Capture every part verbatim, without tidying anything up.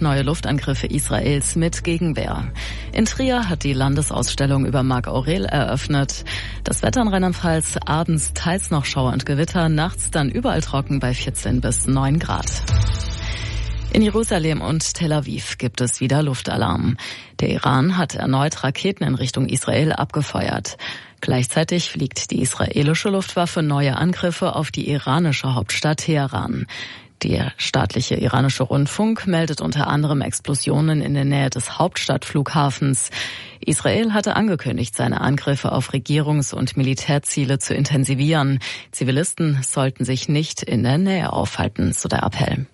neue Luftangriffe Israels mit Gegenwehr. In Trier hat die Landesausstellung über Marc Aurel eröffnet. Das Wetter in Rheinland-Pfalz, abends teils noch Schauer und Gewitter, nachts dann überall trocken bei vierzehn bis neun Grad. In Jerusalem und Tel Aviv gibt es wieder Luftalarm. Der Iran hat erneut Raketen in Richtung Israel abgefeuert. Gleichzeitig fliegt die israelische Luftwaffe neue Angriffe auf die iranische Hauptstadt Teheran. Der staatliche iranische Rundfunk meldet unter anderem Explosionen in der Nähe des Hauptstadtflughafens. Israel hatte angekündigt, seine Angriffe auf Regierungs- und Militärziele zu intensivieren. Zivilisten sollten sich nicht in der Nähe aufhalten, so der Appell.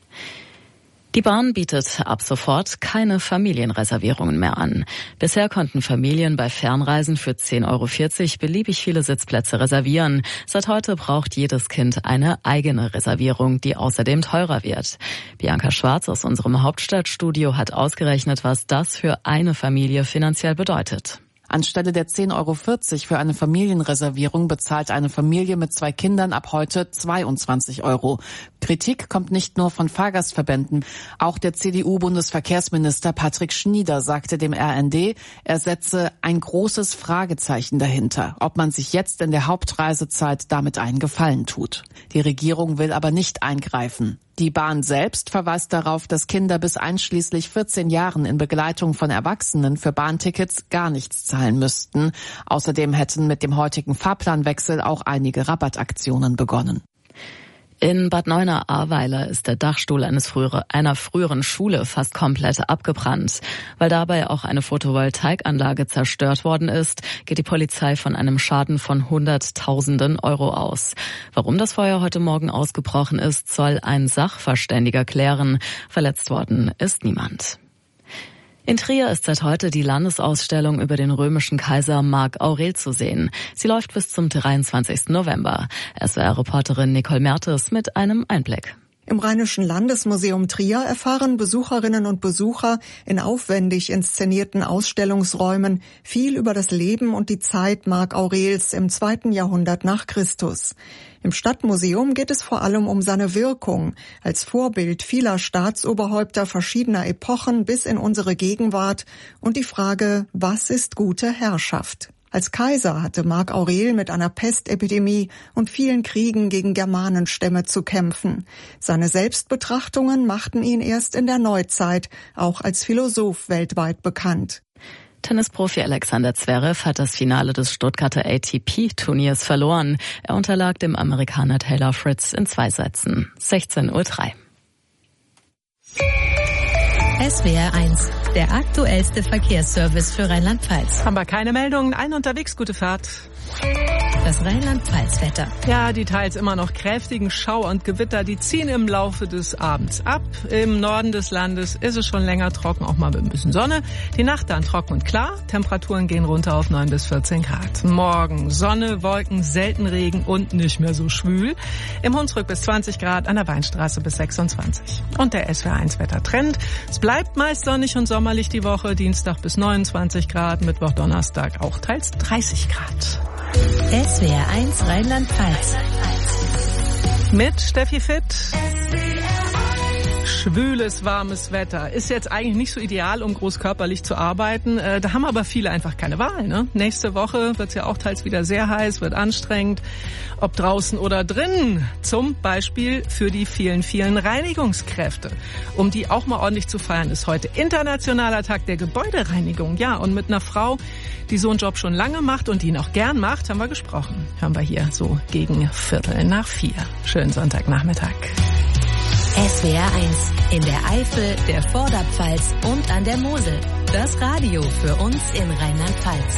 Die Bahn bietet ab sofort keine Familienreservierungen mehr an. Bisher konnten Familien bei Fernreisen für zehn Euro vierzig beliebig viele Sitzplätze reservieren. Seit heute braucht jedes Kind eine eigene Reservierung, die außerdem teurer wird. Bianca Schwarz aus unserem Hauptstadtstudio hat ausgerechnet, was das für eine Familie finanziell bedeutet. Anstelle der zehn Euro vierzig für eine Familienreservierung bezahlt eine Familie mit zwei Kindern ab heute zweiundzwanzig Euro. Kritik kommt nicht nur von Fahrgastverbänden. Auch der C D U-Bundesverkehrsminister Patrick Schnieder sagte dem R N D, er setze ein großes Fragezeichen dahinter, ob man sich jetzt in der Hauptreisezeit damit einen Gefallen tut. Die Regierung will aber nicht eingreifen. Die Bahn selbst verweist darauf, dass Kinder bis einschließlich vierzehn Jahren in Begleitung von Erwachsenen für Bahntickets gar nichts zahlen müssten. Außerdem hätten mit dem heutigen Fahrplanwechsel auch einige Rabattaktionen begonnen. In Bad Neuenahr-Ahrweiler ist der Dachstuhl eines frühere, einer früheren Schule fast komplett abgebrannt. Weil dabei auch eine Photovoltaikanlage zerstört worden ist, geht die Polizei von einem Schaden von Hunderttausenden Euro aus. Warum das Feuer heute Morgen ausgebrochen ist, soll ein Sachverständiger klären. Verletzt worden ist niemand. In Trier ist seit heute die Landesausstellung über den römischen Kaiser Marc Aurel zu sehen. Sie läuft bis zum dreiundzwanzigsten November. S W R-Reporterin Nicole Mertes mit einem Einblick. Im Rheinischen Landesmuseum Trier erfahren Besucherinnen und Besucher in aufwendig inszenierten Ausstellungsräumen viel über das Leben und die Zeit Marc Aurels im zweiten Jahrhundert nach Christus. Im Stadtmuseum geht es vor allem um seine Wirkung als Vorbild vieler Staatsoberhäupter verschiedener Epochen bis in unsere Gegenwart und die Frage, was ist gute Herrschaft? Als Kaiser hatte Marc Aurel mit einer Pestepidemie und vielen Kriegen gegen Germanenstämme zu kämpfen. Seine Selbstbetrachtungen machten ihn erst in der Neuzeit auch als Philosoph weltweit bekannt. Tennisprofi Alexander Zverev hat das Finale des Stuttgarter A T P-Turniers verloren. Er unterlag dem Amerikaner Taylor Fritz in zwei Sätzen. sechzehn Uhr drei. S W R eins, der aktuellste Verkehrsservice für Rheinland-Pfalz. Haben wir keine Meldungen, ein unterwegs, gute Fahrt. Das Rheinland-Pfalz-Wetter. Ja, die teils immer noch kräftigen Schauer und Gewitter, die ziehen im Laufe des Abends ab. Im Norden des Landes ist es schon länger trocken, auch mal mit ein bisschen Sonne. Die Nacht dann trocken und klar. Temperaturen gehen runter auf neun bis vierzehn Grad. Morgen Sonne, Wolken, selten Regen und nicht mehr so schwül. Im Hunsrück bis zwanzig Grad, an der Weinstraße bis sechsundzwanzig. Und der S W R eins Wettertrend. Es bleibt meist sonnig und sommerlich die Woche. Dienstag bis neunundzwanzig Grad, Mittwoch, Donnerstag auch teils dreißig Grad. S W R eins Rheinland-Pfalz. Mit Steffi Fitt. Schwüles, warmes Wetter. Ist jetzt eigentlich nicht so ideal, um groß körperlich zu arbeiten. Äh, da haben aber viele einfach keine Wahl. Ne? Nächste Woche wird es ja auch teils wieder sehr heiß, wird anstrengend. Ob draußen oder drin. Zum Beispiel für die vielen, vielen Reinigungskräfte. Um die auch mal ordentlich zu feiern, ist heute Internationaler Tag der Gebäudereinigung. Ja, und mit einer Frau, die so einen Job schon lange macht und die ihn auch gern macht, haben wir gesprochen. Hören wir hier so gegen Viertel nach vier. Schönen Sonntagnachmittag. S W R eins in der Eifel, der Vorderpfalz und an der Mosel. Das Radio für uns in Rheinland-Pfalz.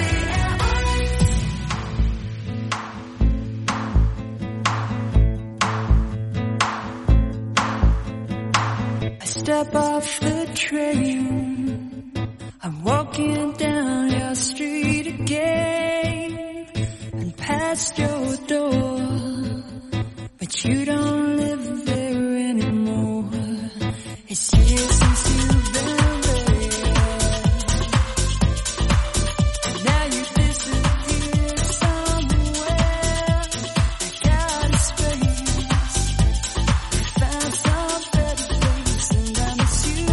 I step off the train. I'm walking down your street again and past your door, but you don't live there anymore. It's years since you've been there, and now you disappear somewhere. I got a space, I found some better place, and I miss you.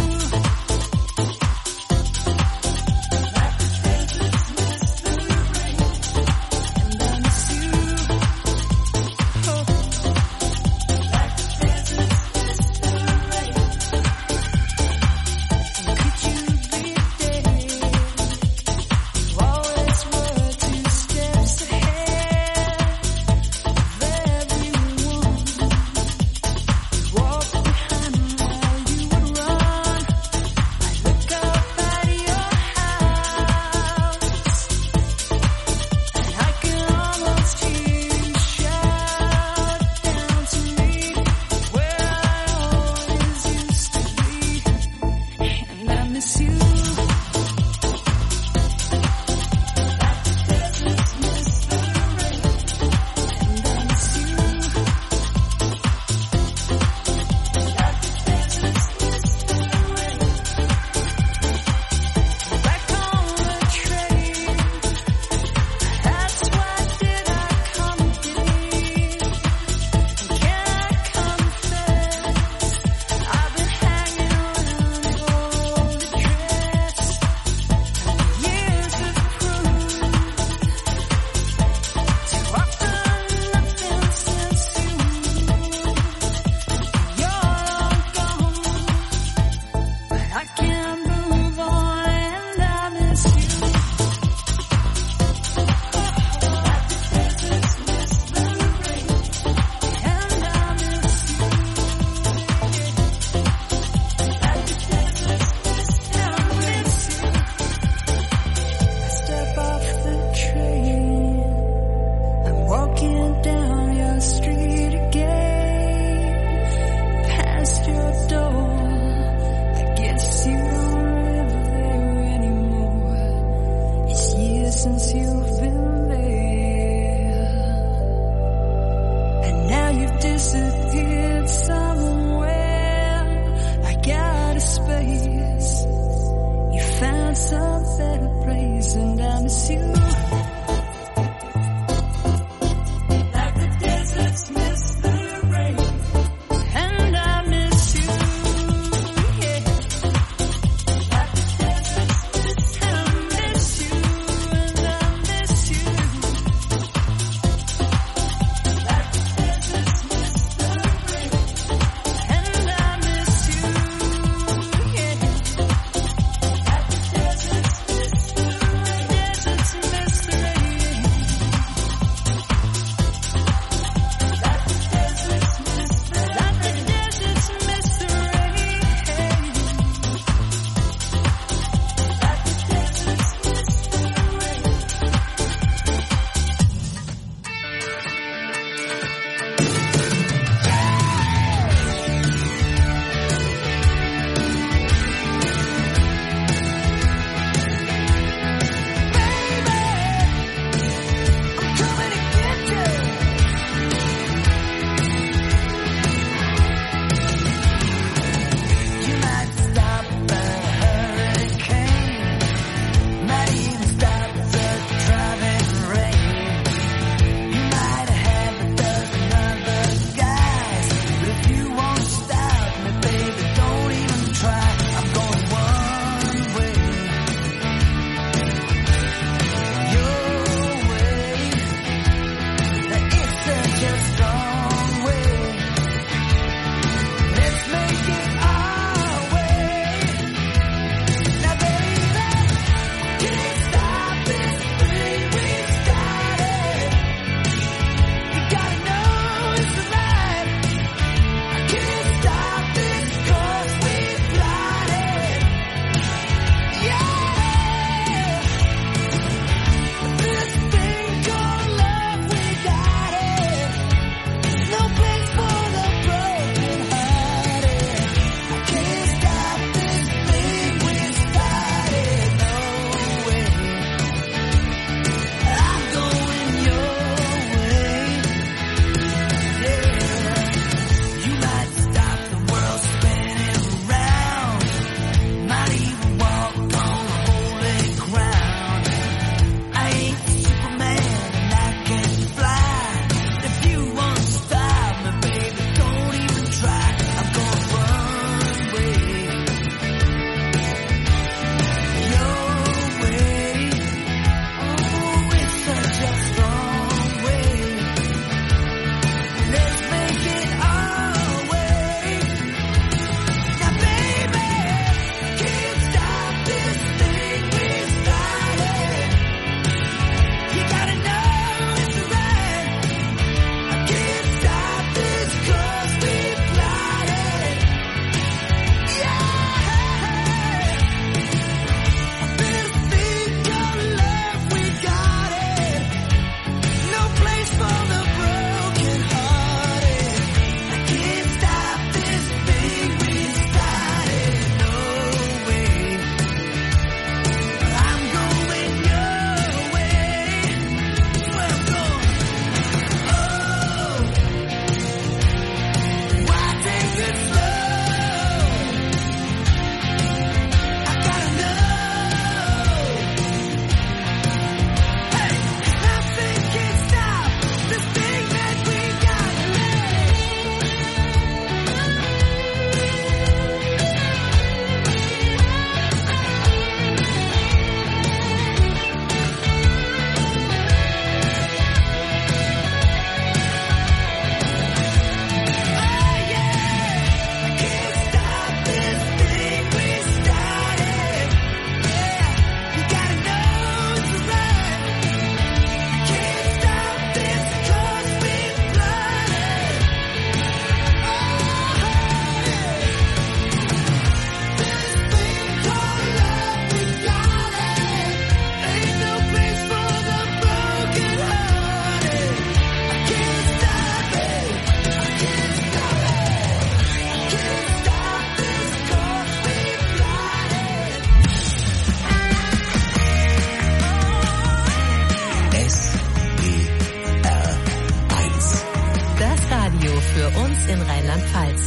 miss you. Miss in Rheinland-Pfalz.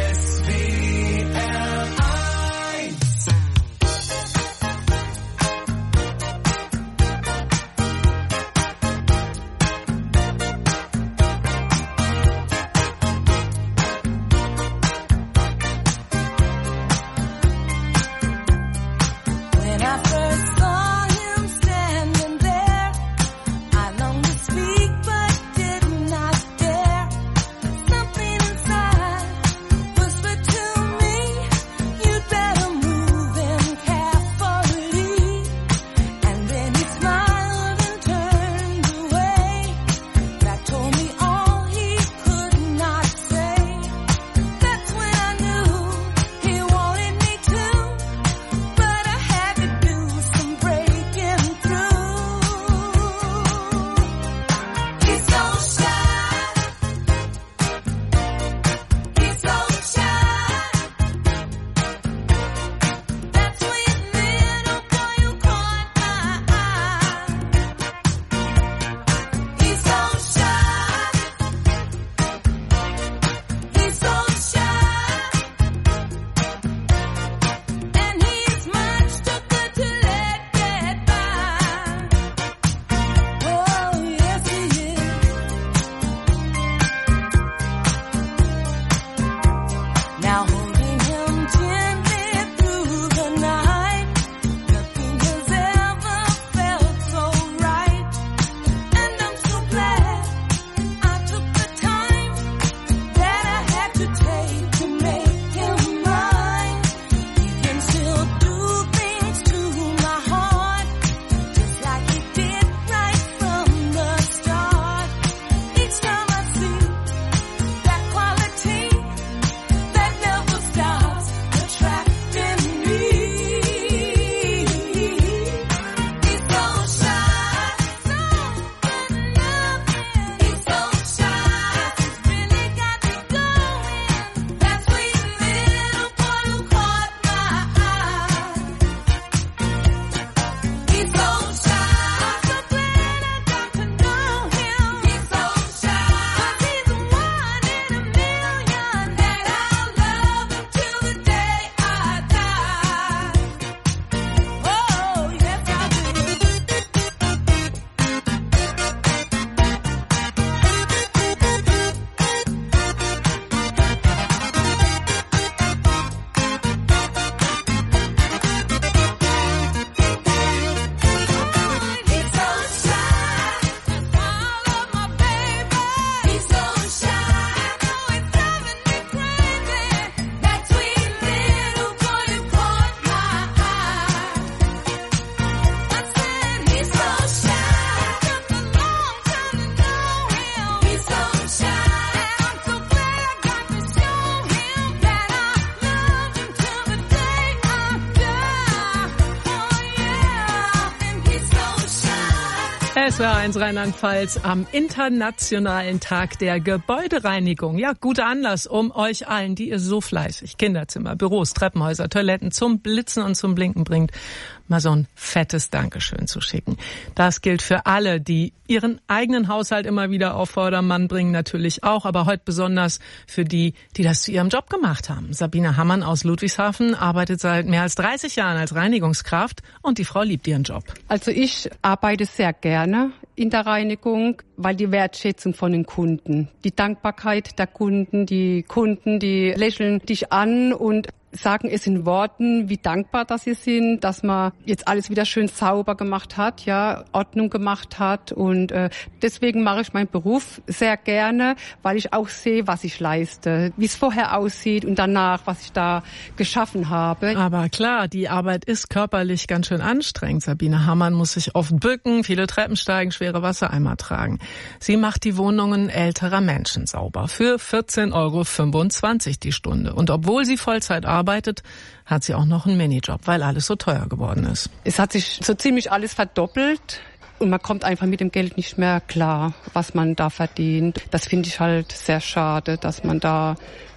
S W R eins Rheinland-Pfalz am Internationalen Tag der Gebäudereinigung. Ja, guter Anlass, um euch allen, die ihr so fleißig Kinderzimmer, Büros, Treppenhäuser, Toiletten zum Blitzen und zum Blinken bringt, mal so ein fettes Dankeschön zu schicken. Das gilt für alle, die ihren eigenen Haushalt immer wieder auf Vordermann bringen, natürlich auch, aber heute besonders für die, die das zu ihrem Job gemacht haben. Sabine Hammann aus Ludwigshafen arbeitet seit mehr als dreißig Jahren als Reinigungskraft und die Frau liebt ihren Job. Also ich arbeite sehr gerne in der Reinigung, weil die Wertschätzung von den Kunden, die Dankbarkeit der Kunden, die Kunden, die lächeln dich an und sagen es in Worten, wie dankbar dass sie sind, dass man jetzt alles wieder schön sauber gemacht hat, ja, Ordnung gemacht hat und äh, deswegen mache ich meinen Beruf sehr gerne, weil ich auch sehe, was ich leiste, wie es vorher aussieht und danach, was ich da geschaffen habe. Aber klar, die Arbeit ist körperlich ganz schön anstrengend. Sabine Hammann muss sich oft bücken, viele Treppen steigen, schwere Wassereimer tragen. Sie macht die Wohnungen älterer Menschen sauber für vierzehn Euro fünfundzwanzig die Stunde. Und obwohl sie Vollzeit arbeitet, arbeitet, hat sie auch noch einen Minijob, weil alles so teuer geworden ist. Es hat sich so ziemlich alles verdoppelt und man kommt einfach mit dem Geld nicht mehr klar, was man da verdient. Das finde ich halt sehr schade, dass man da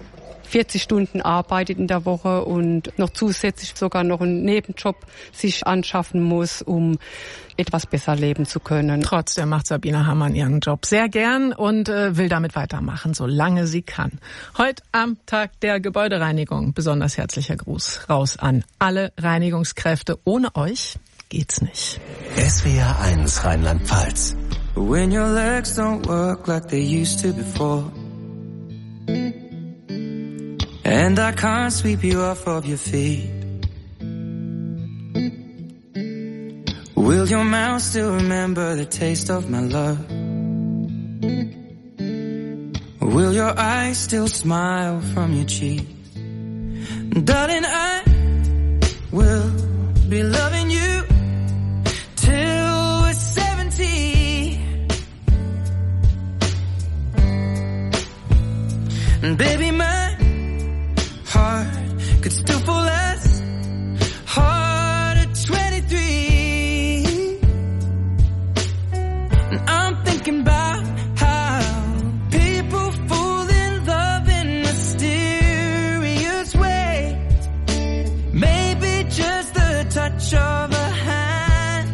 vierzig Stunden arbeitet in der Woche und noch zusätzlich sogar noch einen Nebenjob sich anschaffen muss, um etwas besser leben zu können. Trotzdem macht Sabine Hammann ihren Job sehr gern und äh, will damit weitermachen, solange sie kann. Heute am Tag der Gebäudereinigung besonders herzlicher Gruß raus an alle Reinigungskräfte. Ohne euch geht's nicht. S W R eins Rheinland-Pfalz. When your legs don't work like they used to before, and I can't sweep you off of your feet, will your mouth still remember the taste of my love? Will your eyes still smile from your cheeks? Darling, I will be loving you till we're seventy. And baby, my heart could still fall as hard at twenty-three. And I'm thinking about how people fall in love in mysterious ways. Maybe just the touch of a hand.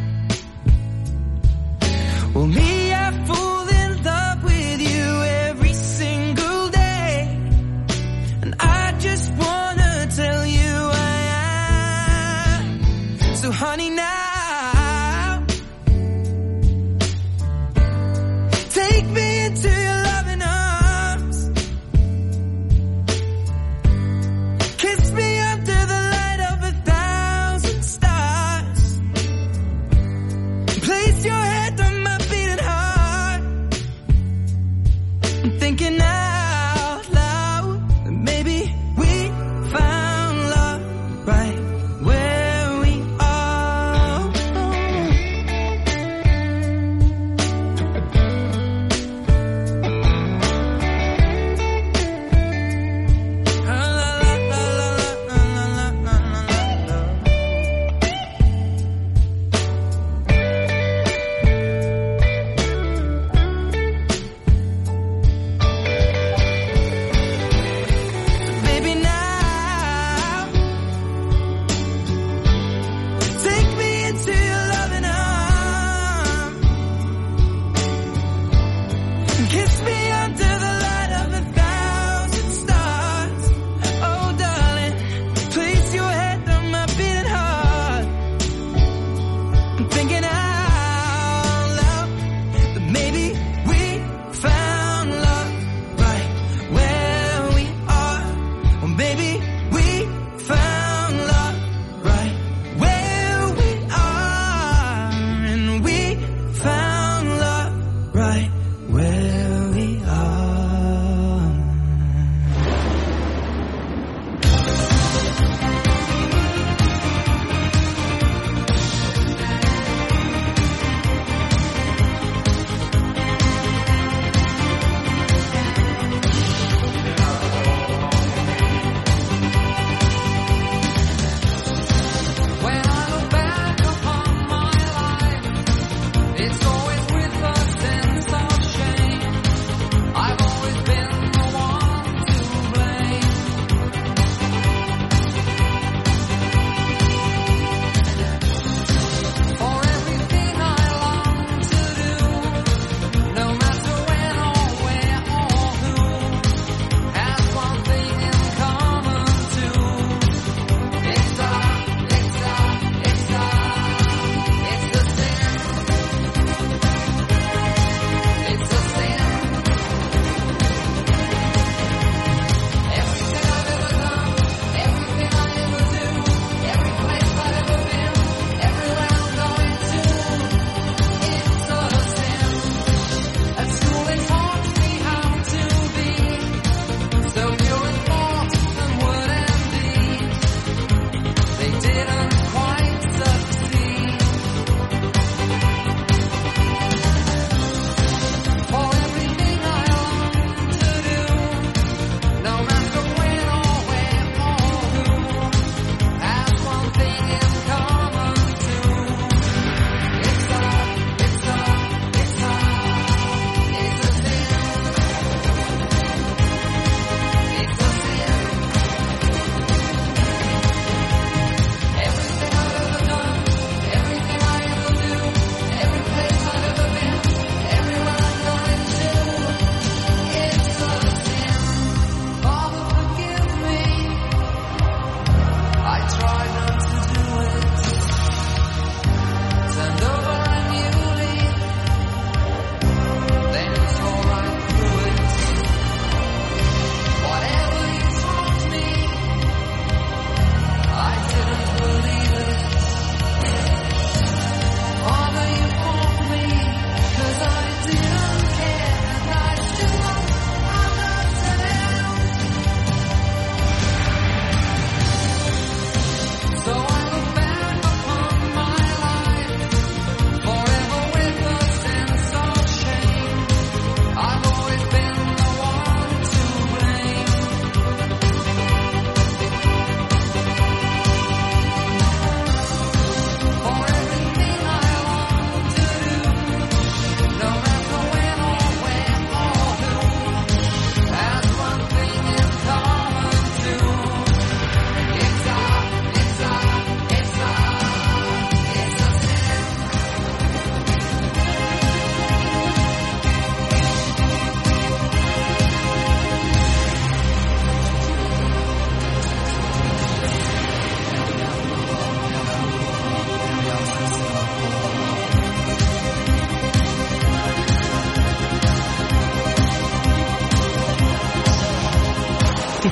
Well, me, I fall in love with you every single day. And I just wanna tell you I am. So honey, now take me into your loving arms. Kiss me under the light of a thousand stars.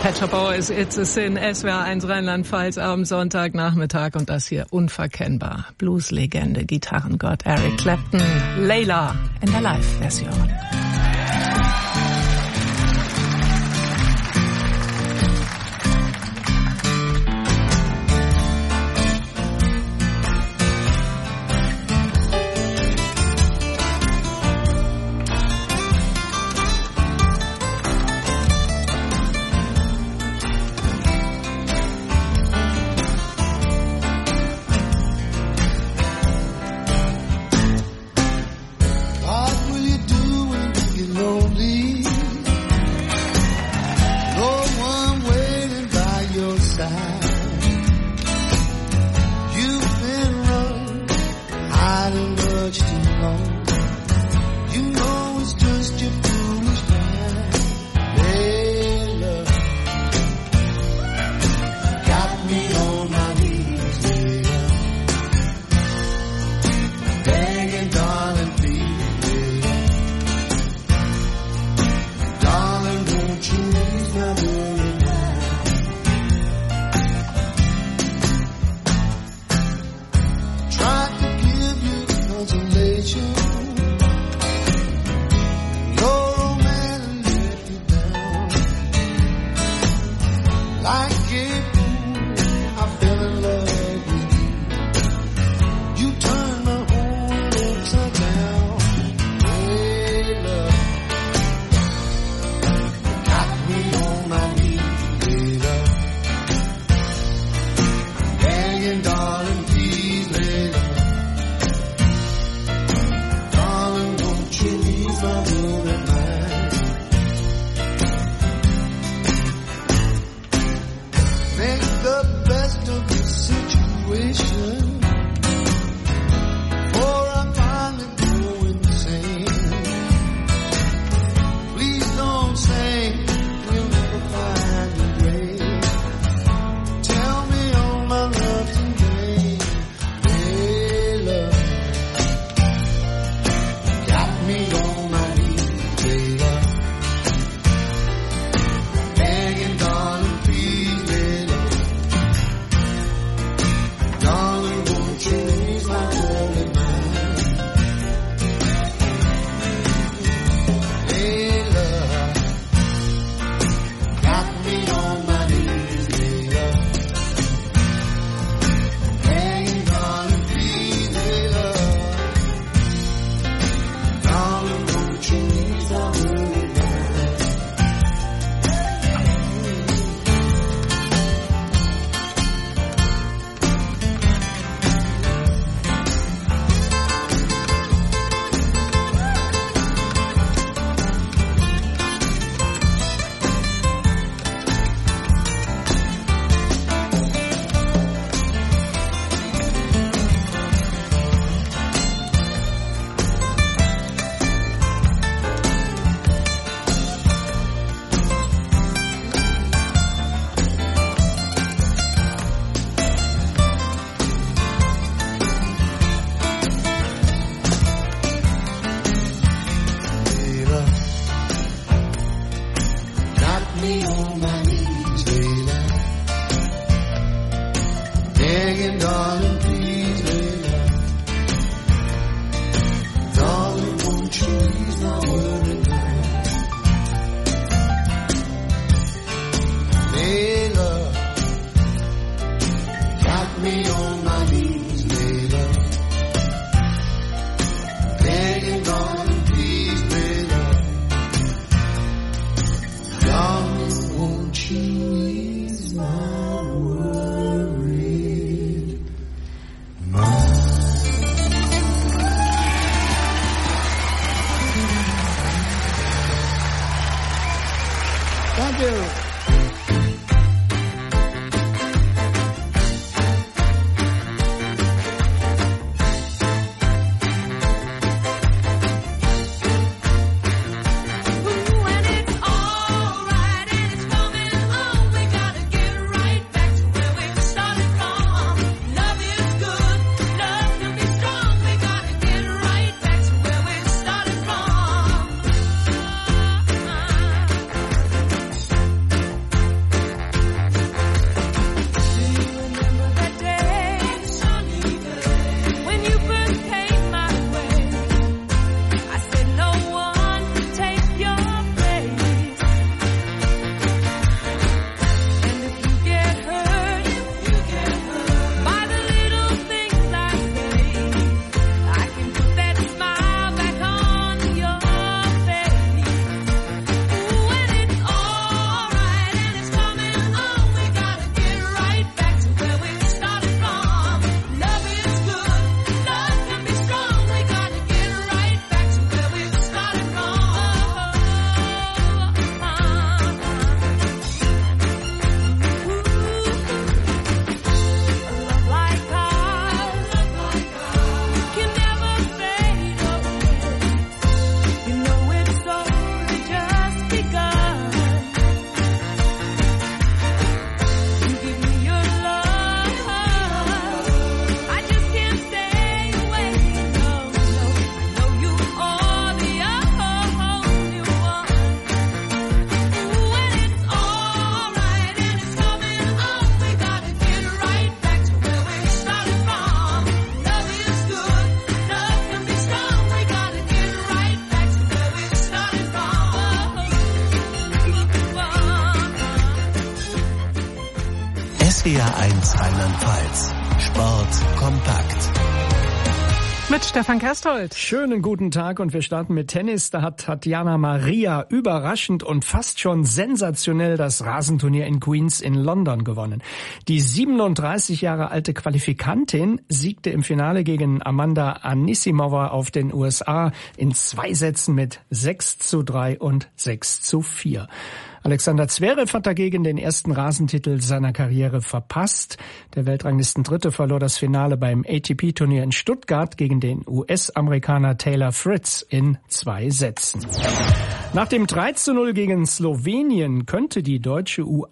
Pet Shop Boys, It's a Sin, S W R eins Rheinland-Pfalz am Sonntagnachmittag und das hier unverkennbar. Blues-Legende, Gitarrengott Eric Clapton, Layla in der Live-Version. S W R eins Rheinland-Pfalz. Sport kompakt. Mit Stefan Kersthold. Schönen guten Tag und wir starten mit Tennis. Da hat Tatjana Maria überraschend und fast schon sensationell das Rasenturnier in Queens in London gewonnen. Die siebenunddreißig Jahre alte Qualifikantin siegte im Finale gegen Amanda Anisimova auf den U S A in zwei Sätzen mit sechs zu drei und sechs zu vier. Alexander Zverev hat dagegen den ersten Rasentitel seiner Karriere verpasst. Der Weltranglistendritte verlor das Finale beim A T P-Turnier in Stuttgart gegen den U S-Amerikaner Taylor Fritz in zwei Sätzen. Nach dem drei zu null gegen Slowenien könnte die deutsche U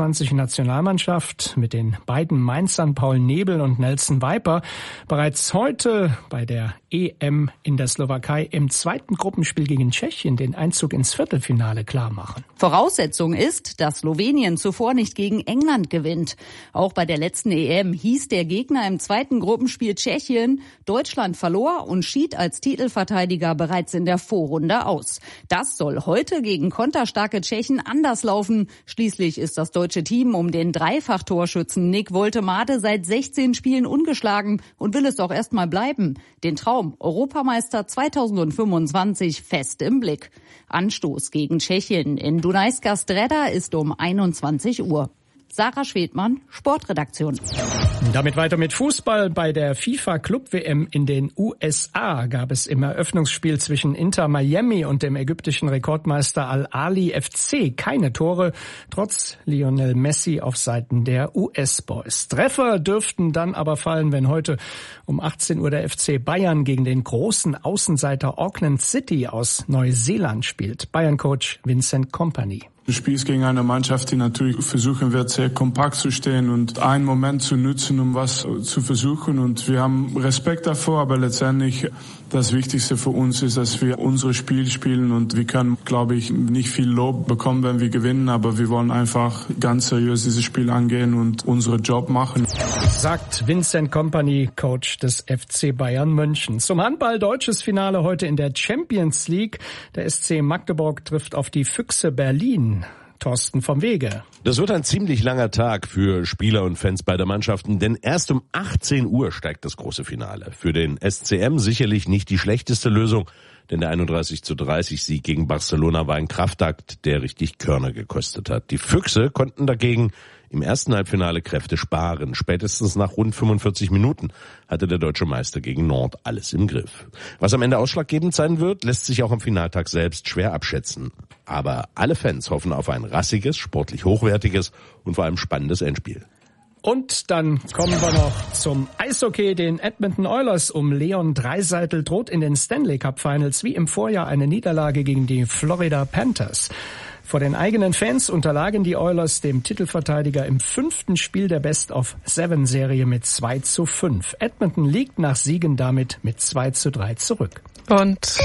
einundzwanzig-Nationalmannschaft mit den beiden Mainzern Paul Nebel und Nelson Viper bereits heute bei der E M in der Slowakei im zweiten Gruppenspiel gegen Tschechien den Einzug ins Viertelfinale klarmachen. Voraussetzung ist, dass Slowenien zuvor nicht gegen England gewinnt. Auch bei der letzten E M hieß der Gegner im zweiten Gruppenspiel Tschechien. Deutschland verlor und schied als Titelverteidiger bereits in der Vorrunde aus. Das soll heute gegen konterstarke Tschechen anders laufen. Schließlich ist das deutsche Team um den Dreifach-Torschützen Nick Woltemade seit sechzehn Spielen ungeschlagen und will es auch erstmal bleiben. Den Traum Europameister zweitausendfünfundzwanzig fest im Blick. Anstoß gegen Tschechien in Dunajska Streda ist um einundzwanzig Uhr. Sarah Schwedmann, Sportredaktion. Damit weiter mit Fußball. Bei der FIFA-Club-W M in den U S A gab es im Eröffnungsspiel zwischen Inter Miami und dem ägyptischen Rekordmeister Al-Ahly F C keine Tore, trotz Lionel Messi auf Seiten der U S-Boys. Treffer dürften dann aber fallen, wenn heute um achtzehn Uhr der F C Bayern gegen den großen Außenseiter Auckland City aus Neuseeland spielt. Bayern-Coach Vincent Kompany. Du spielst gegen eine Mannschaft, die natürlich versuchen wird, sehr kompakt zu stehen und einen Moment zu nutzen, um was zu versuchen. Und wir haben Respekt davor, aber letztendlich das Wichtigste für uns ist, dass wir unser Spiel spielen. Und wir können, glaube ich, nicht viel Lob bekommen, wenn wir gewinnen, aber wir wollen einfach ganz seriös dieses Spiel angehen und unseren Job machen. Sagt Vincent Kompany, Coach des F C Bayern München. Zum Handball deutsches Finale heute in der Champions League. Der S C Magdeburg trifft auf die Füchse Berlin. Thorsten vom Wege. Das wird ein ziemlich langer Tag für Spieler und Fans beider Mannschaften, denn erst um achtzehn Uhr steigt das große Finale. Für den S C M sicherlich nicht die schlechteste Lösung, denn der einunddreißig zu dreißig Sieg gegen Barcelona war ein Kraftakt, der richtig Körner gekostet hat. Die Füchse konnten dagegen im ersten Halbfinale Kräfte sparen. Spätestens nach rund fünfundvierzig Minuten hatte der deutsche Meister gegen Nantes alles im Griff. Was am Ende ausschlaggebend sein wird, lässt sich auch am Finaltag selbst schwer abschätzen. Aber alle Fans hoffen auf ein rassiges, sportlich hochwertiges und vor allem spannendes Endspiel. Und dann kommen wir noch zum Eishockey. Den Edmonton Oilers um Leon Draisaitl droht in den Stanley Cup Finals wie im Vorjahr eine Niederlage gegen die Florida Panthers. Vor den eigenen Fans unterlagen die Oilers dem Titelverteidiger im fünften Spiel der Best-of-Seven-Serie mit zwei zu fünf. Edmonton liegt nach Siegen damit mit zwei zu drei zurück. Und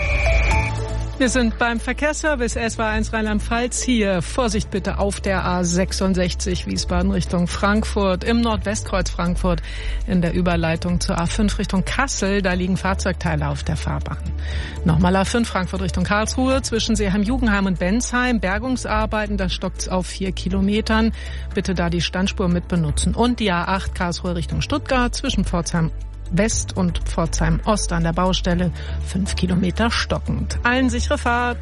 wir sind beim Verkehrsservice S W R eins Rheinland-Pfalz hier. Vorsicht bitte auf der A sechsundsechzig Wiesbaden Richtung Frankfurt, im Nordwestkreuz Frankfurt in der Überleitung zur A fünf Richtung Kassel. Da liegen Fahrzeugteile auf der Fahrbahn. Nochmal A fünf Frankfurt Richtung Karlsruhe zwischen Seeheim-Jugenheim und Bensheim. Bergungsarbeiten, da stockt's auf vier Kilometern. Bitte da die Standspur mit benutzen. Und die A acht Karlsruhe Richtung Stuttgart zwischen Pforzheim West und Pforzheim Ost an der Baustelle. Fünf Kilometer stockend. Allen sichere Fahrt.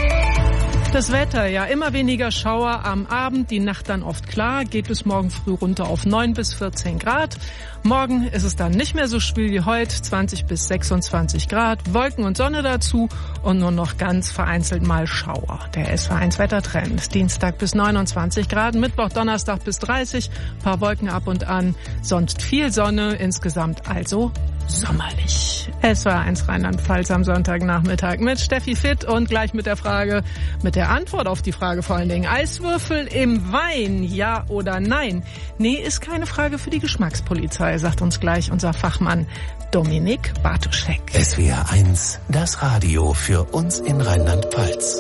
Das Wetter, ja, immer weniger Schauer am Abend, die Nacht dann oft klar, geht es morgen früh runter auf neun bis vierzehn Grad. Morgen ist es dann nicht mehr so schwül wie heute, zwanzig bis sechsundzwanzig Grad, Wolken und Sonne dazu und nur noch ganz vereinzelt mal Schauer. Der S W R eins Wettertrend, Dienstag bis neunundzwanzig Grad, Mittwoch, Donnerstag bis dreißig, paar Wolken ab und an, sonst viel Sonne, insgesamt also sommerlich. S W R eins Rheinland-Pfalz am Sonntagnachmittag mit Steffi Fitt und gleich mit der Frage, mit der Antwort auf die Frage vor allen Dingen. Eiswürfel im Wein, ja oder nein? Nee, ist keine Frage für die Geschmackspolizei, sagt uns gleich unser Fachmann Dominik Bartuschek. S W R eins, das Radio für uns in Rheinland-Pfalz.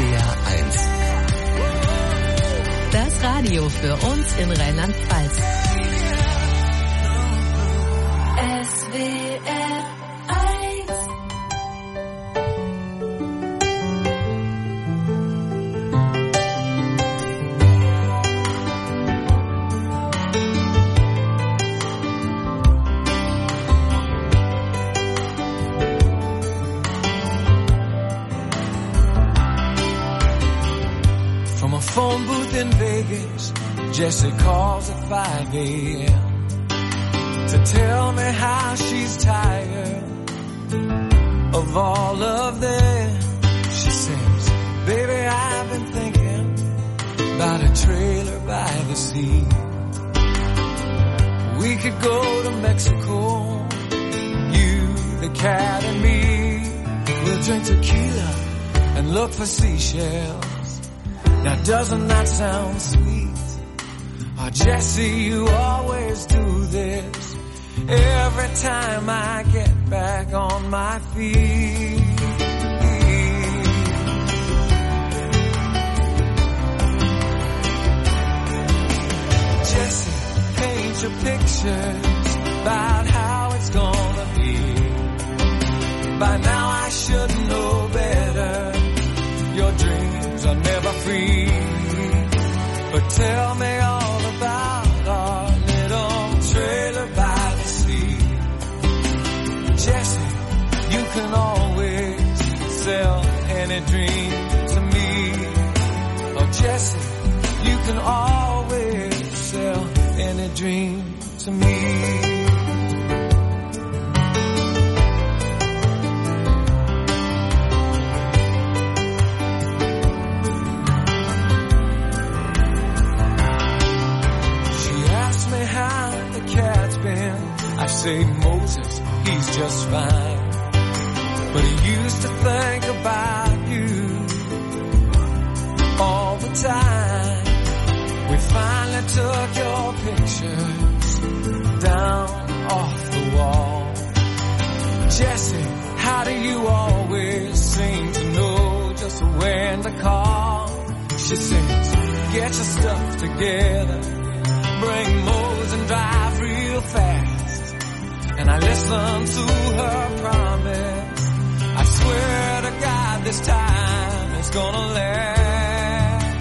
W R eins. Das Radio für uns in Rheinland-Pfalz. S W R eins. From a phone booth in Vegas, Jessie calls at five a.m. to tell me how she's tired of all of this. She says, baby, I've been thinking about a trailer by the sea. We could go to Mexico, you, the cat, and me. We'll drink tequila and look for seashells. Now doesn't that sound sweet? Oh, Jessie, you always do this every time I get back on my feet. Jessie, paint your pictures about how it's gonna be. By now I should know better. Your dreams are never free. But tell me all about our little trailer by the sea. Jessie, you can always sell any dream to me. Oh, Jessie, you can always sell any dream to me. I say, Moses, he's just fine. But he used to think about you all the time. We finally took your pictures down off the wall. Jessie, how do you always seem to know just when to call? She says, get your stuff together, bring Moses and drive real fast. And I listen to her promise. I swear to God this time it's gonna last.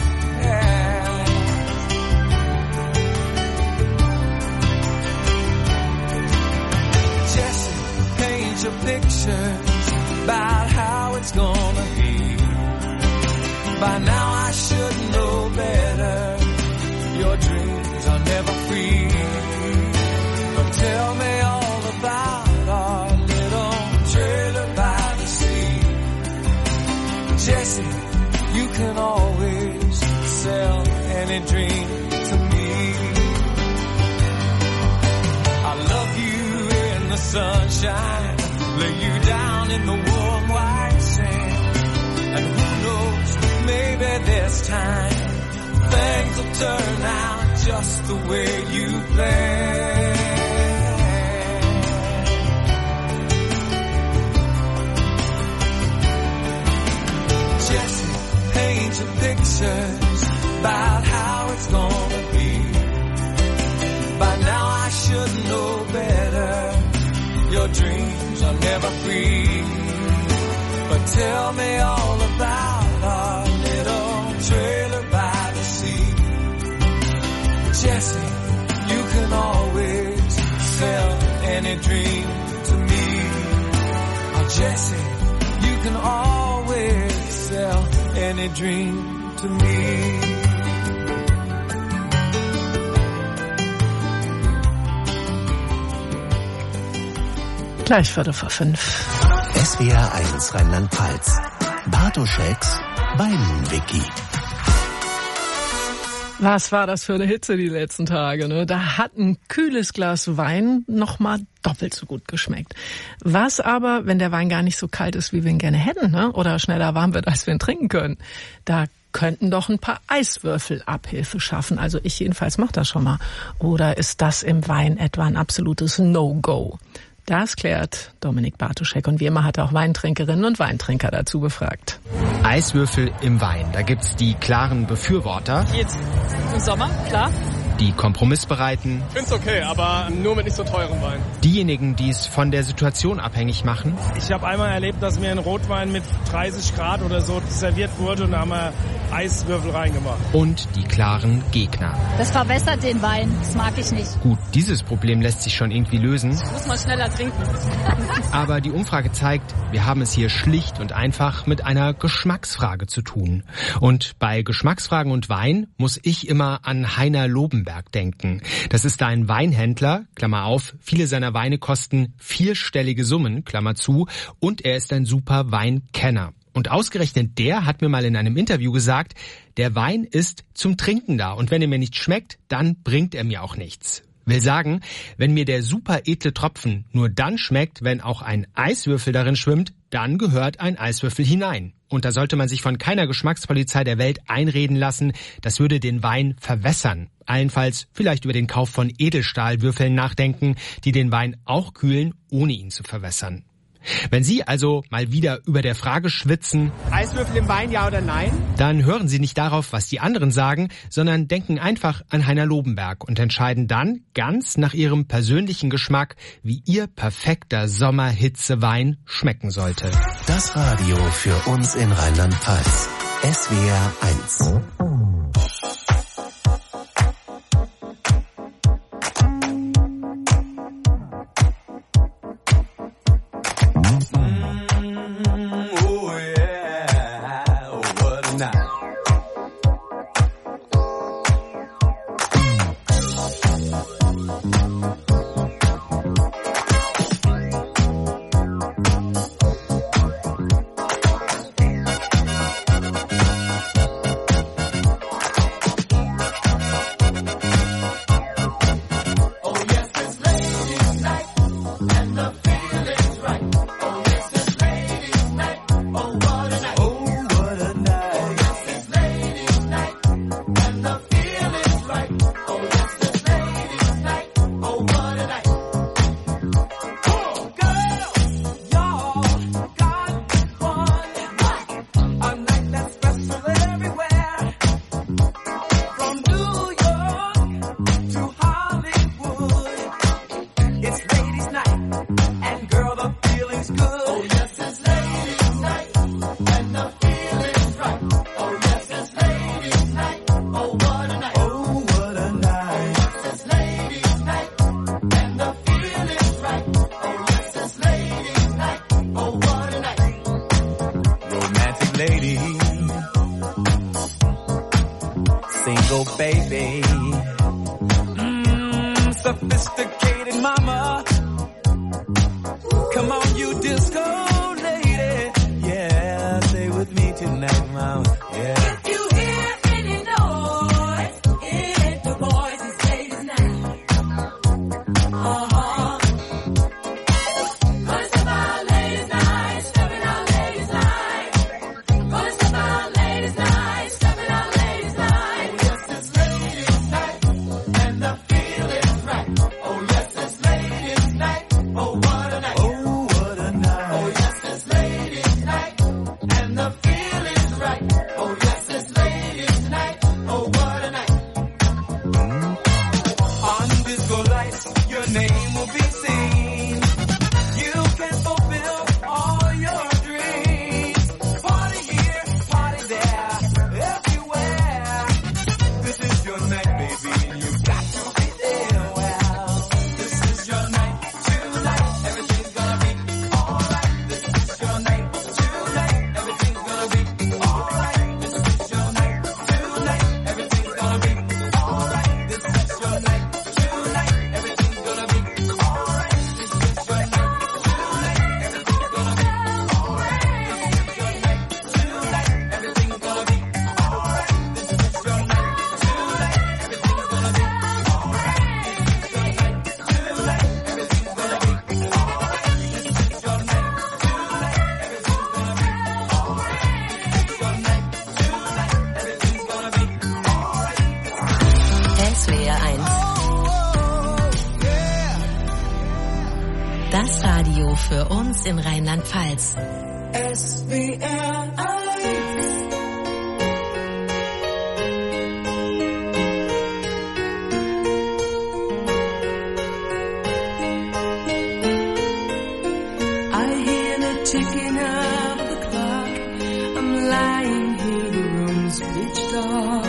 Jessie, paint your pictures about how it's gonna be. By now I should know better. Your dreams are never free. But tell me all about our little trailer by the sea. Jessie, you can always sell any dream to me. I love you in the sunshine, lay you down in the warm white sand. And who knows, maybe this time things will turn out just the way you planned. Jessie, paint your pictures about how it's gonna be. By now I should know better. Your dreams are never free. But tell me all about our little trailer by the sea. Jessie, you can always sell any dream to me. Oh, Jessie, you can always sell any dream to me. Gleich Viertel vor fünf. S W R eins Rheinland-Pfalz. Bartoscheks Wein-Wiki. Was war das für eine Hitze die letzten Tage, ne? Da hat ein kühles Glas Wein noch mal doppelt so gut geschmeckt. Was aber, wenn der Wein gar nicht so kalt ist, wie wir ihn gerne hätten, ne? Oder schneller warm wird, als wir ihn trinken können? Da könnten doch ein paar Eiswürfel Abhilfe schaffen. Also ich jedenfalls mache das schon mal. Oder ist das im Wein etwa ein absolutes No-Go? Das klärt Dominik Bartoschek. Und wie immer hat er auch Weintrinkerinnen und Weintrinker dazu befragt. Eiswürfel im Wein. Da gibt's die klaren Befürworter. Jetzt im Sommer, klar. Die Kompromissbereiten. Find's okay, aber nur mit nicht so teurem Wein. Diejenigen, die es von der Situation abhängig machen. Ich habe einmal erlebt, dass mir ein Rotwein mit dreißig Grad oder so serviert wurde und da haben wir Eiswürfel reingemacht. Und die klaren Gegner. Das verwässert den Wein, das mag ich nicht. Gut, dieses Problem lässt sich schon irgendwie lösen. Muss man schneller trinken. Aber die Umfrage zeigt, wir haben es hier schlicht und einfach mit einer Geschmacksfrage zu tun. Und bei Geschmacksfragen und Wein muss ich immer an Heiner Lobenberg denken. Das ist ein Weinhändler, Klammer auf, viele seiner Weine kosten vierstellige Summen, Klammer zu, und er ist ein super Weinkenner. Und ausgerechnet der hat mir mal in einem Interview gesagt, der Wein ist zum Trinken da und wenn er mir nicht schmeckt, dann bringt er mir auch nichts. Will sagen, wenn mir der super edle Tropfen nur dann schmeckt, wenn auch ein Eiswürfel darin schwimmt, dann gehört ein Eiswürfel hinein. Und da sollte man sich von keiner Geschmackspolizei der Welt einreden lassen, das würde den Wein verwässern. Allenfalls vielleicht über den Kauf von Edelstahlwürfeln nachdenken, die den Wein auch kühlen, ohne ihn zu verwässern. Wenn Sie also mal wieder über der Frage schwitzen, Eiswürfel im Wein, ja oder nein? Dann hören Sie nicht darauf, was die anderen sagen, sondern denken einfach an Heiner Lobenberg und entscheiden dann ganz nach Ihrem persönlichen Geschmack, wie Ihr perfekter Sommerhitzewein schmecken sollte. Das Radio für uns in Rheinland-Pfalz. S W R eins. Baby, mm, sophisticated mama, come on you disco lady, yeah, stay with me tonight, mama, yeah. If you hear any noise, it's the boys and ladies night, uh-huh. Gonna step out ladies night, stepping out ladies night, gonna step out ladies night, stepping out ladies night. für uns in Rheinland-Pfalz. S W R eins. I hear the ticking of the clock. I'm lying here, the room's pitch dark.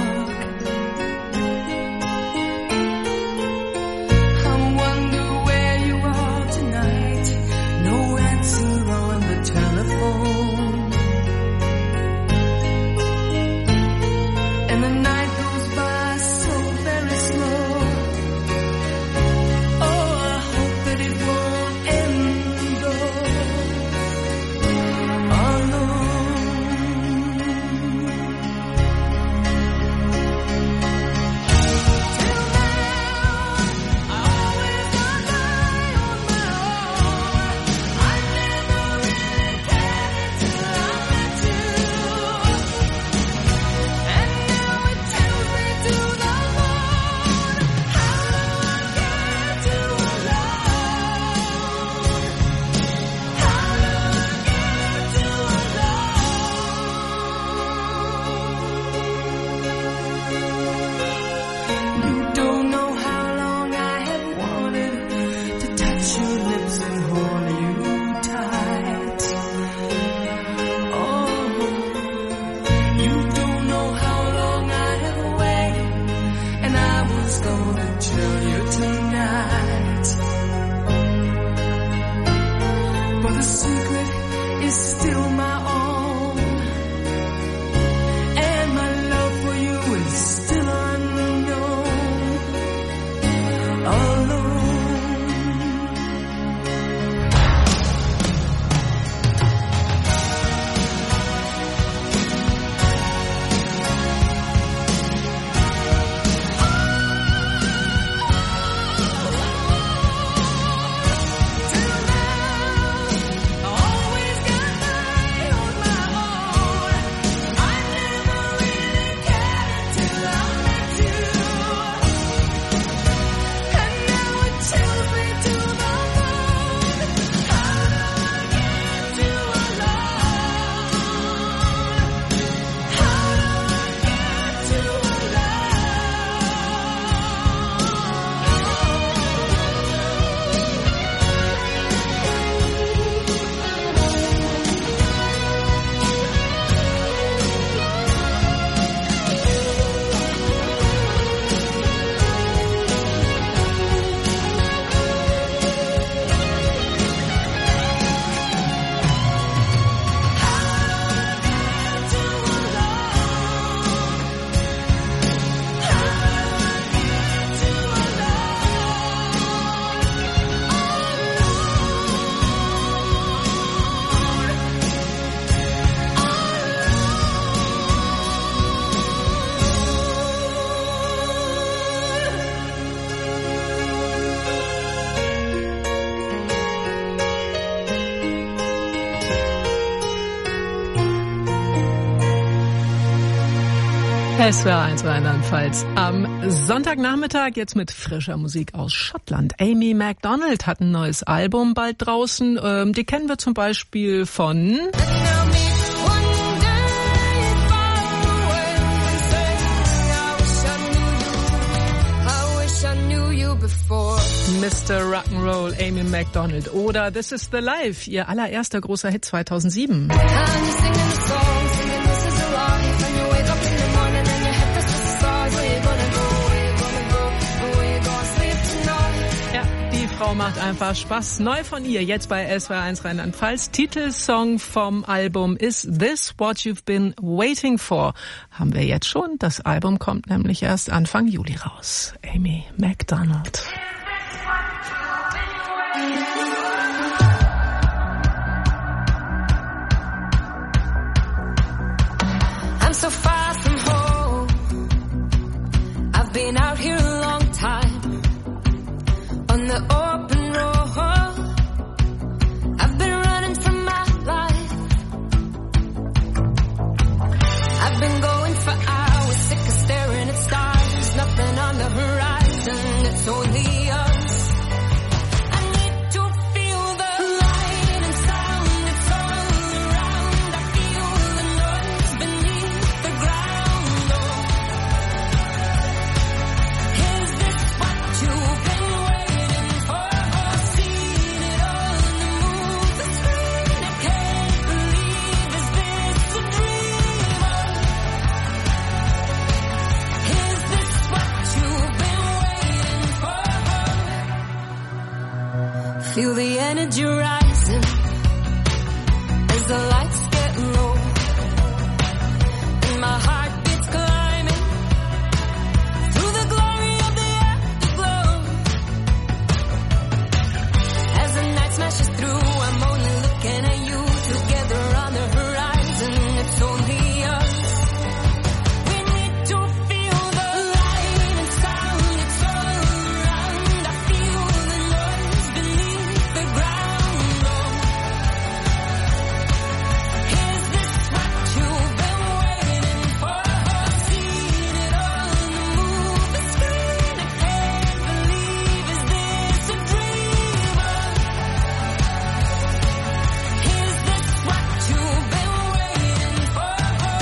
S W R eins Rheinland-Pfalz. Am Sonntagnachmittag jetzt mit frischer Musik aus Schottland. Amy Macdonald hat ein neues Album bald draußen. Ähm, die kennen wir zum Beispiel von Mister Rock'n'Roll, Amy Macdonald. Oder This Is The Life, ihr allererster großer Hit zweitausendsieben. Frau macht einfach Spaß. Neu von ihr, jetzt bei S W R eins Rheinland-Pfalz. Titelsong vom Album Is This What You've Been Waiting For? Haben wir jetzt schon. Das Album kommt nämlich erst Anfang Juli raus. Amy Macdonald. I'm so far from home. I've been out here a long time. On the open road, I've been running from my life. I've been going for hours, sick of staring at stars. Nothing on the horizon, it's only feel the energy rising as the lights get low, and my heart beats climbing through the glory of the afterglow. As the night smashes through, I'm only looking at you, together on the horizon. It's only us. We need to feel the light and sound. It's all around. I feel the noise beneath the ground. Oh, is this what you've been waiting for? Seen it on the movie screen. I can't believe, is this a dream? Is this what you've been waiting for?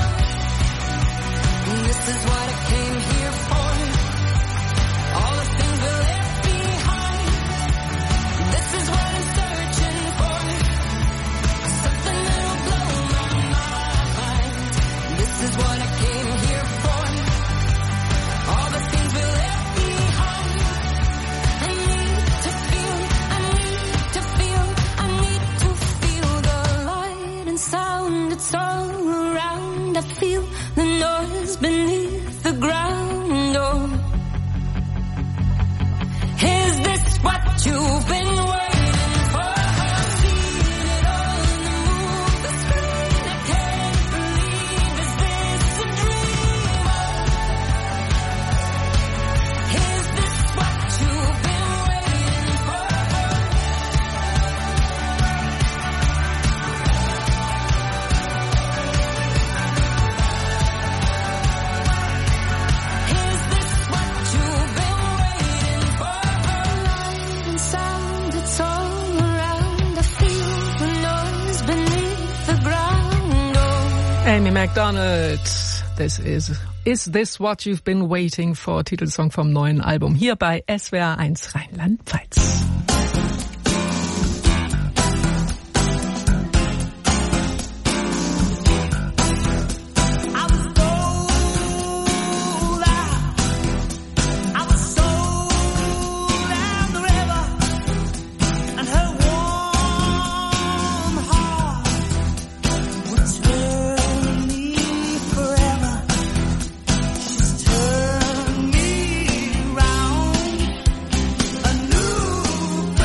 This is what I came here for. All the things we left behind. This is what I'm searching for. Something that'll blow my mind. This is what I came here for. All the things we left behind. I need to feel, I need to feel, I need to feel the light and sound. It's all around. I feel the noise beneath the ground. Oh, is this what you've been waiting for? Seen it on the movie screen. I can't believe, is this a dream? Is this what you've been waiting for? Is this what you've been waiting for? Light and sound, it's all around. I feel the noise beneath the ground. Oh. Amy MacDonald, this is Is This What You've Been Waiting For, Titelsong vom neuen Album, hier bei S W R eins Rheinland-Pfalz. Turn me round, a new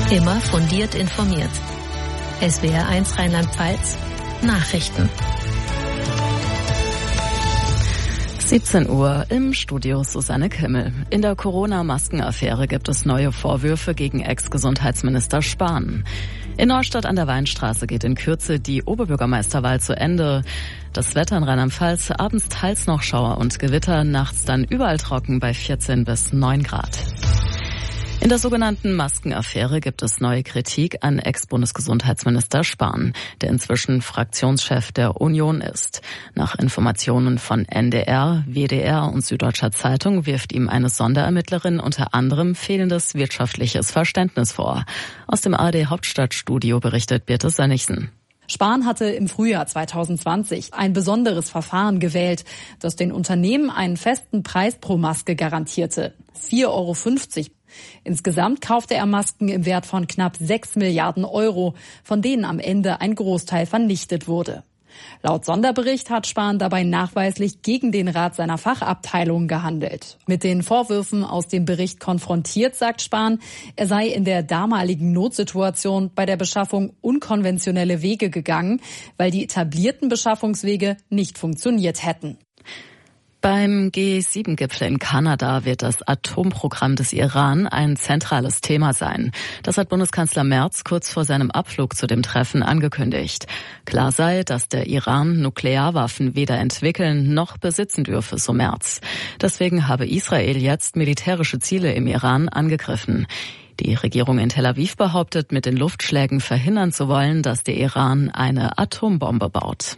Immer fundiert informiert. S W R eins Rheinland-Pfalz. Nachrichten. siebzehn Uhr im Studio Susanne Kimmel. In der Corona-Maskenaffäre gibt es neue Vorwürfe gegen Ex-Gesundheitsminister Spahn. In Neustadt an der Weinstraße geht in Kürze die Oberbürgermeisterwahl zu Ende. Das Wetter in Rheinland-Pfalz, abends teils noch Schauer und Gewitter, nachts dann überall trocken bei vierzehn bis neun Grad. In der sogenannten Maskenaffäre gibt es neue Kritik an Ex-Bundesgesundheitsminister Spahn, der inzwischen Fraktionschef der Union ist. Nach Informationen von N D R, W D R und Süddeutscher Zeitung wirft ihm eine Sonderermittlerin unter anderem fehlendes wirtschaftliches Verständnis vor. Aus dem A R D Hauptstadtstudio berichtet Birte Sönnigsen. Spahn hatte im Frühjahr zweitausendzwanzig ein besonderes Verfahren gewählt, das den Unternehmen einen festen Preis pro Maske garantierte. vier Euro fünfzig. Insgesamt kaufte er Masken im Wert von knapp sechs Milliarden Euro, von denen am Ende ein Großteil vernichtet wurde. Laut Sonderbericht hat Spahn dabei nachweislich gegen den Rat seiner Fachabteilung gehandelt. Mit den Vorwürfen aus dem Bericht konfrontiert, sagt Spahn, er sei in der damaligen Notsituation bei der Beschaffung unkonventionelle Wege gegangen, weil die etablierten Beschaffungswege nicht funktioniert hätten. Beim G sieben Gipfel in Kanada wird das Atomprogramm des Iran ein zentrales Thema sein. Das hat Bundeskanzler Merz kurz vor seinem Abflug zu dem Treffen angekündigt. Klar sei, dass der Iran Nuklearwaffen weder entwickeln noch besitzen dürfe, so Merz. Deswegen habe Israel jetzt militärische Ziele im Iran angegriffen. Die Regierung in Tel Aviv behauptet, mit den Luftschlägen verhindern zu wollen, dass der Iran eine Atombombe baut.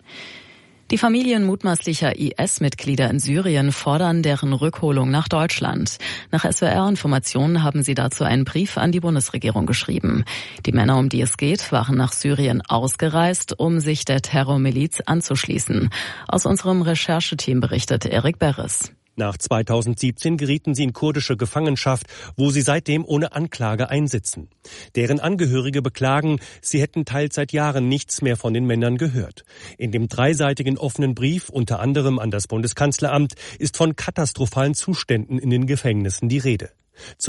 Die Familien mutmaßlicher I S-Mitglieder in Syrien fordern deren Rückholung nach Deutschland. Nach S W R-Informationen haben sie dazu einen Brief an die Bundesregierung geschrieben. Die Männer, um die es geht, waren nach Syrien ausgereist, um sich der Terrormiliz anzuschließen. Aus unserem Rechercheteam berichtet Erik Beres. Nach zweitausendsiebzehn gerieten sie in kurdische Gefangenschaft, wo sie seitdem ohne Anklage einsitzen. Deren Angehörige beklagen, sie hätten teils seit Jahren nichts mehr von den Männern gehört. In dem dreiseitigen offenen Brief, unter anderem an das Bundeskanzleramt, ist von katastrophalen Zuständen in den Gefängnissen die Rede.